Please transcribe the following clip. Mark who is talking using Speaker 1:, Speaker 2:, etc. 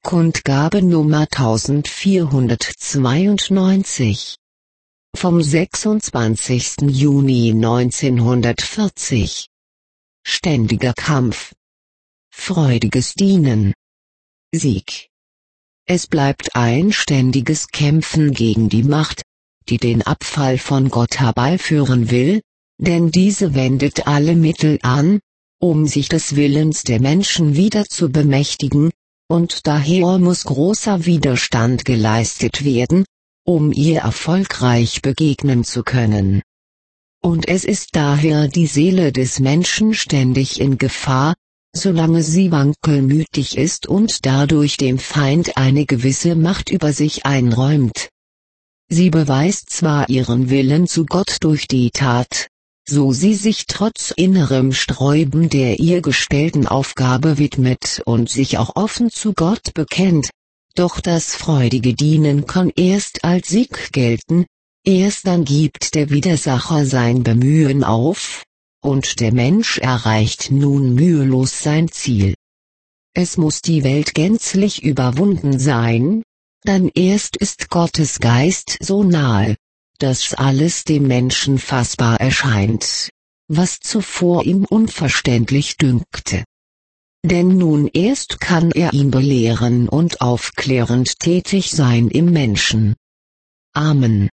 Speaker 1: Kundgabe Nummer 1492 vom 26. Juni 1940. Ständiger Kampf. Freudiges Dienen. Sieg. Es bleibt ein ständiges Kämpfen gegen die Macht, die den Abfall von Gott herbeiführen will, denn diese wendet alle Mittel an, um sich des Willens der Menschen wieder zu bemächtigen, und daher muss großer Widerstand geleistet werden, um ihr erfolgreich begegnen zu können. Und es ist daher die Seele des Menschen ständig in Gefahr, solange sie wankelmütig ist und dadurch dem Feind eine gewisse Macht über sich einräumt. Sie beweist zwar ihren Willen zu Gott durch die Tat, so sie sich trotz innerem Sträuben der ihr gestellten Aufgabe widmet und sich auch offen zu Gott bekennt, doch das freudige Dienen kann erst als Sieg gelten, erst dann gibt der Widersacher sein Bemühen auf, und der Mensch erreicht nun mühelos sein Ziel. Es muss die Welt gänzlich überwunden sein, dann erst ist Gottes Geist so nahe, dass alles dem Menschen fassbar erscheint, was zuvor ihm unverständlich dünkte. Denn nun erst kann er ihn belehren und aufklärend tätig sein im Menschen. Amen.